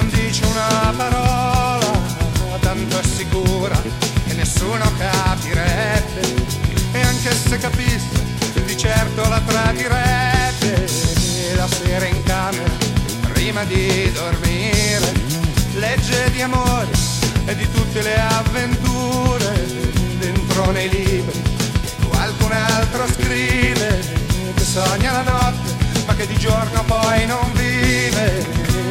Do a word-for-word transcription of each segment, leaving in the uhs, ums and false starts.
non dice una parola, tanto è sicura che nessuno capirebbe, e anche se capisse di certo la tradirebbe. La sera in camera prima di dormire legge di amore e di tutte le avventure dentro nei libri. Qualcun altro scrive che sogna la notte ma che di giorno poi non vive.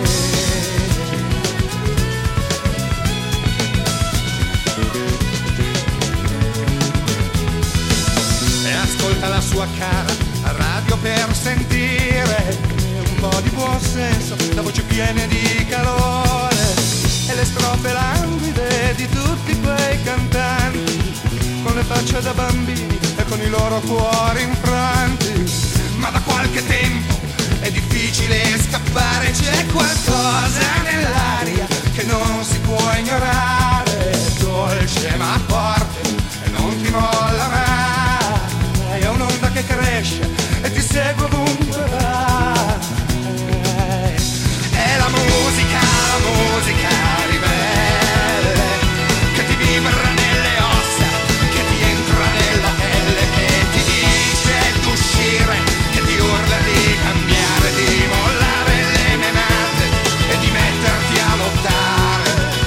E ascolta la sua cara radio per sentire un po' di buon senso, da voci piene di calore e le strofe languide di tutti quei cantanti con le facce da bambini e con i loro cuori infranti. Ma da qualche tempo è difficile scappare, c'è qualcosa nell'aria che non si può ignorare, dolce ma forte e non ti molla mai, è un'onda che cresce e ti segue ovunque vai. È la musica, la musica ribelle che ti vibra nelle ossa, che ti entra nella pelle, che ti dice d'uscire, che ti urla di cambiare, di mollare le menate e di metterti a lottare.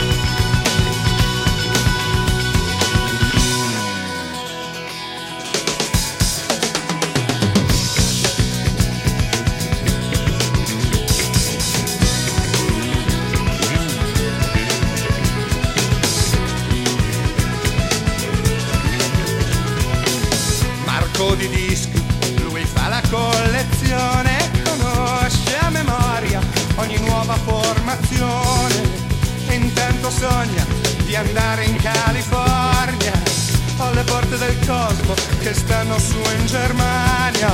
Di dischi, lui fa la collezione, conosce a memoria ogni nuova formazione e intanto sogna di andare in California, alle porte del cosmo che stanno su in Germania.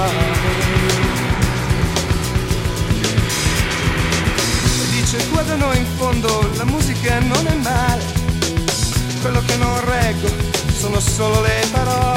Dice qua da noi in fondo la musica non è male, quello che non reggo sono solo le parole.